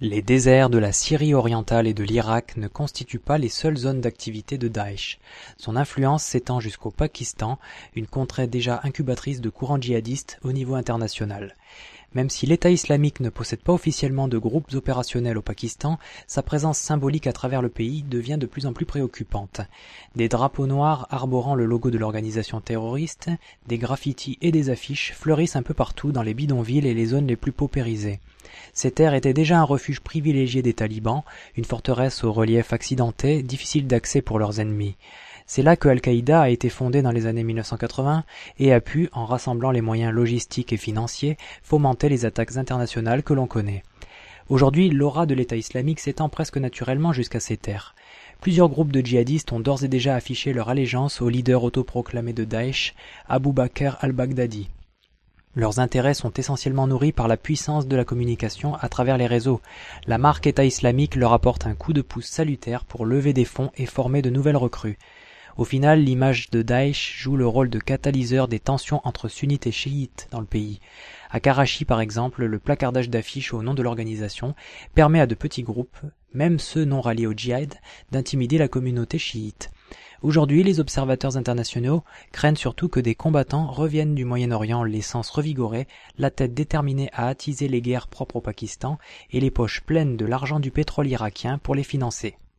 Les déserts de la Syrie orientale et de l'Irak ne constituent pas les seules zones d'activité de Daesh. Son influence s'étend jusqu'au Pakistan, une contrée déjà incubatrice de courants djihadistes au niveau international. Même si l'État islamique ne possède pas officiellement de groupes opérationnels au Pakistan, sa présence symbolique à travers le pays devient de plus en plus préoccupante. Des drapeaux noirs arborant le logo de l'organisation terroriste, des graffitis et des affiches fleurissent un peu partout dans les bidonvilles et les zones les plus paupérisées. Ces terres étaient déjà un refuge privilégié des talibans, une forteresse au relief accidenté, difficile d'accès pour leurs ennemis. C'est là que Al-Qaïda a été fondée dans les années 1980 et a pu, en rassemblant les moyens logistiques et financiers, fomenter les attaques internationales que l'on connaît. Aujourd'hui, l'aura de l'État islamique s'étend presque naturellement jusqu'à ces terres. Plusieurs groupes de djihadistes ont d'ores et déjà affiché leur allégeance au leader autoproclamé de Daesh, Abu Bakr al-Baghdadi. Leurs intérêts sont essentiellement nourris par la puissance de la communication à travers les réseaux. La marque État islamique leur apporte un coup de pouce salutaire pour lever des fonds et former de nouvelles recrues. Au final, l'image de Daesh joue le rôle de catalyseur des tensions entre sunnites et chiites dans le pays. À Karachi, par exemple, le placardage d'affiches au nom de l'organisation permet à de petits groupes, même ceux non ralliés au djihad, d'intimider la communauté chiite. Aujourd'hui, les observateurs internationaux craignent surtout que des combattants reviennent du Moyen-Orient les sens revigorés, la tête déterminée à attiser les guerres propres au Pakistan et les poches pleines de l'argent du pétrole irakien pour les financer.